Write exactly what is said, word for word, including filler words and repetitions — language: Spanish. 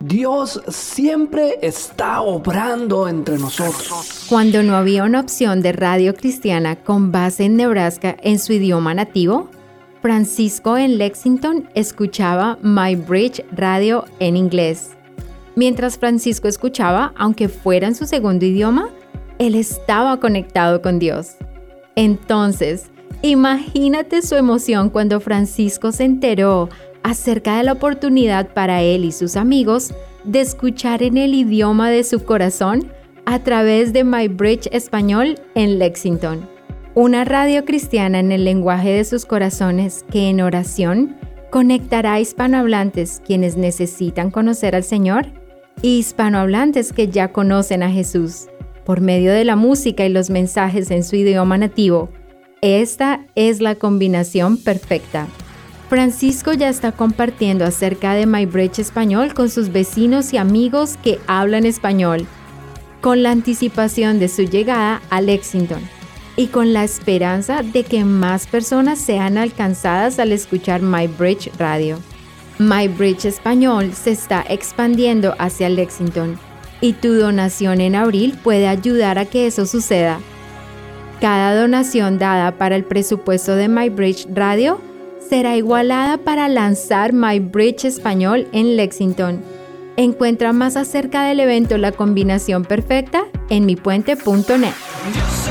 Dios siempre está obrando entre nosotros. Cuando no había una opción de radio cristiana con base en Nebraska en su idioma nativo, Francisco en Lexington escuchaba MyBridge Radio en inglés. Mientras Francisco escuchaba, aunque fuera en su segundo idioma, él estaba conectado con Dios. Entonces, imagínate su emoción cuando Francisco se enteró acerca de la oportunidad para él y sus amigos de escuchar en el idioma de su corazón a través de MyBridge Español en Lexington. Una radio cristiana en el lenguaje de sus corazones que en oración conectará a hispanohablantes quienes necesitan conocer al Señor y hispanohablantes que ya conocen a Jesús por medio de la música y los mensajes en su idioma nativo. Esta es la combinación perfecta. Francisco ya está compartiendo acerca de MyBridge Español con sus vecinos y amigos que hablan español, con la anticipación de su llegada a Lexington y con la esperanza de que más personas sean alcanzadas al escuchar MyBridge Radio. MyBridge Español se está expandiendo hacia Lexington y tu donación en abril puede ayudar a que eso suceda. Cada donación dada para el presupuesto de MyBridge Radio será igualada para lanzar MyBridge Español en Lexington. Encuentra más acerca del evento La Combinación Perfecta en mipuente punto net.